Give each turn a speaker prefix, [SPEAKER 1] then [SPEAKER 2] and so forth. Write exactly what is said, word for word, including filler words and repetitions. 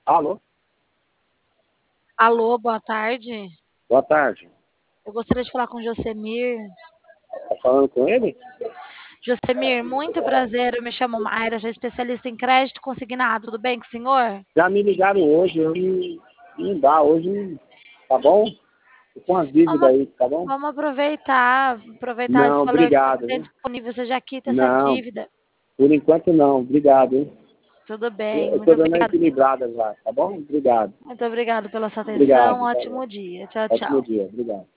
[SPEAKER 1] Alô?
[SPEAKER 2] Alô, boa tarde.
[SPEAKER 1] Boa tarde.
[SPEAKER 2] Eu gostaria de falar com o Josemir.
[SPEAKER 1] Tá falando com ele?
[SPEAKER 2] Josemir, muito prazer. Eu me chamo Mayra, sou especialista em crédito consignado. Tudo bem com o senhor?
[SPEAKER 1] Já me ligaram hoje, eu não, não dá hoje, tá bom? Tô com as dívidas
[SPEAKER 2] Vamos,
[SPEAKER 1] aí, tá bom?
[SPEAKER 2] vamos aproveitar, aproveitar esse
[SPEAKER 1] Não,
[SPEAKER 2] valor que você
[SPEAKER 1] obrigado,
[SPEAKER 2] tem
[SPEAKER 1] viu?
[SPEAKER 2] disponível. Você já quita essa
[SPEAKER 1] Não,
[SPEAKER 2] dívida.
[SPEAKER 1] por enquanto não, obrigado, hein?
[SPEAKER 2] Tudo bem,
[SPEAKER 1] Eu
[SPEAKER 2] muito
[SPEAKER 1] tô dando uma
[SPEAKER 2] obrigada.
[SPEAKER 1] equilibrada já, tá bom? Obrigado.
[SPEAKER 2] Muito obrigada pela sua atenção.
[SPEAKER 1] Obrigado,
[SPEAKER 2] Um
[SPEAKER 1] tá
[SPEAKER 2] ótimo
[SPEAKER 1] bom.
[SPEAKER 2] dia. Tchau,
[SPEAKER 1] Ótimo
[SPEAKER 2] tchau.
[SPEAKER 1] dia, obrigado.